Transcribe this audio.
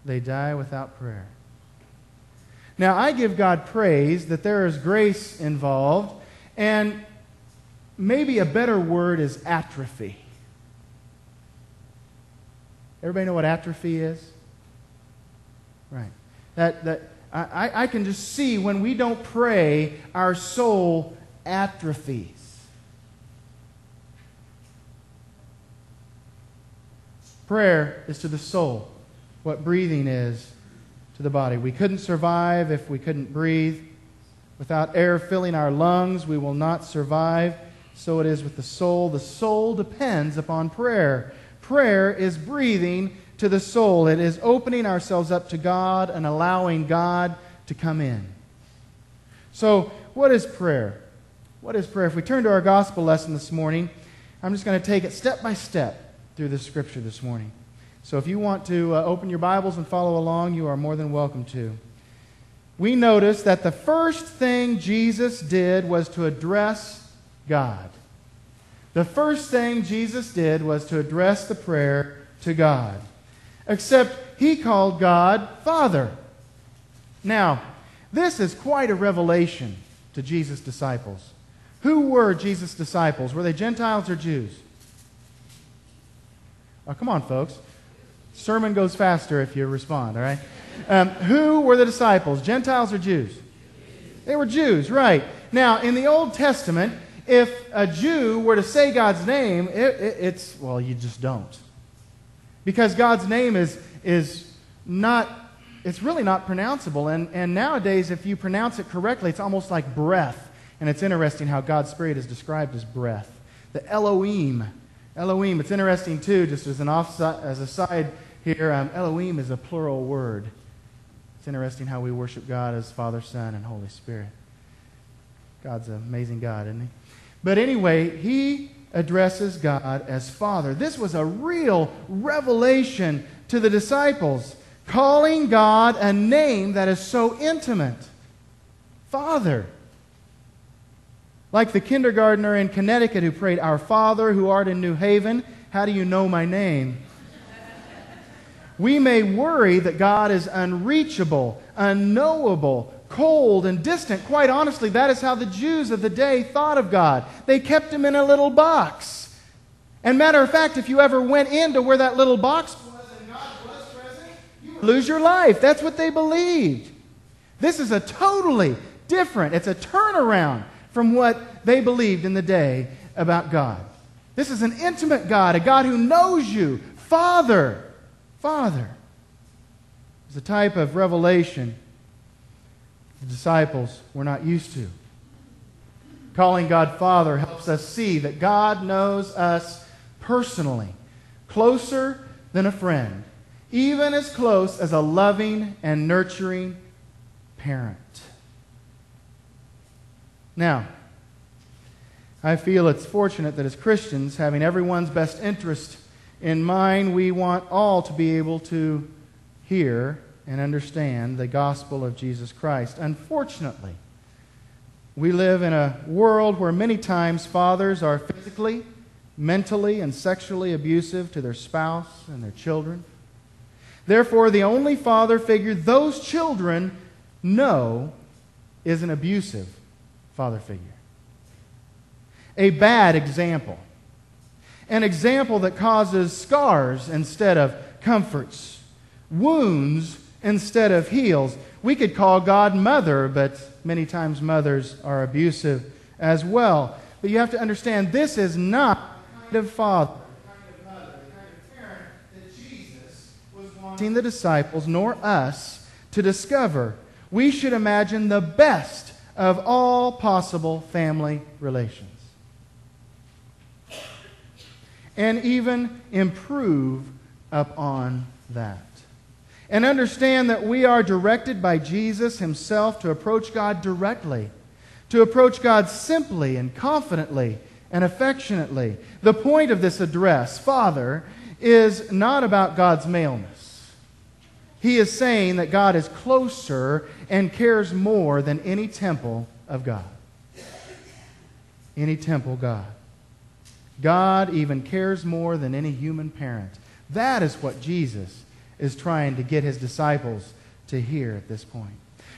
they die without prayer. Now, I give God praise that there is grace involved, and maybe a better word is atrophy. Everybody know what atrophy is? Right. I can just see when we don't pray, our soul atrophies. Prayer is to the soul what breathing is to the body. We couldn't survive if we couldn't breathe. Without air filling our lungs, we will not survive. So it is with the soul. The soul depends upon prayer. Prayer is breathing to the soul. It is opening ourselves up to God and allowing God to come in. So, what is prayer? What is prayer? If we turn to our gospel lesson this morning, I'm just going to take it step by step through the scripture this morning. So if you want to open your Bibles and follow along, you are more than welcome to. We notice that the first thing Jesus did was to address God. The first thing Jesus did was to address the prayer to God. Except he called God Father. Now, this is quite a revelation to Jesus' disciples. Who were Jesus' disciples? Were they Gentiles or Jews? Oh, come on, folks. Sermon goes faster if you respond, all right? Who were the disciples, Gentiles or Jews? They were Jews, right. Now, in the Old Testament, if a Jew were to say God's name, it's you just don't. Because God's name is not, it's really not pronounceable. And nowadays, if you pronounce it correctly, it's almost like breath. And it's interesting how God's Spirit is described as breath. The Elohim. Elohim, it's interesting too, just as a side here, Elohim is a plural word. It's interesting how we worship God as Father, Son, and Holy Spirit. God's an amazing God, isn't he? But anyway, he addresses God as Father. This was a real revelation to the disciples, calling God a name that is so intimate. Father. Like the kindergartner in Connecticut who prayed, "Our Father who art in New Haven, how do you know my name?" We may worry that God is unreachable, unknowable, cold, and distant. Quite honestly, that is how the Jews of the day thought of God. They kept him in a little box. And matter of fact, if you ever went into where that little box was and God was present, you would lose your life. That's what they believed. This is a totally different, it's a turnaround from what they believed in the day about God. This is an intimate God, a God who knows you. Father. Father. It's a type of revelation the disciples were not used to. Calling God Father helps us see that God knows us personally, closer than a friend, even as close as a loving and nurturing parent. Now, I feel it's fortunate that as Christians, having everyone's best interest in mind, we want all to be able to hear and understand the gospel of Jesus Christ. Unfortunately, we live in a world where many times fathers are physically, mentally, and sexually abusive to their spouse and their children. Therefore, the only father figure those children know is an abusive father figure. A bad example. An example that causes scars instead of comforts, wounds instead of heals. We could call God Mother, but many times mothers are abusive as well. But you have to understand, this is not the kind of father, the kind of mother, the kind of parent that Jesus was wanting the disciples, nor us, to discover. We should imagine the best of all possible family relations. And even improve upon that. And understand that we are directed by Jesus himself to approach God directly, to approach God simply and confidently and affectionately. The point of this address, Father, is not about God's maleness. He is saying that God is closer and cares more than any temple of God. Any temple God. God even cares more than any human parent. That is what Jesus is trying to get his disciples to hear at this point.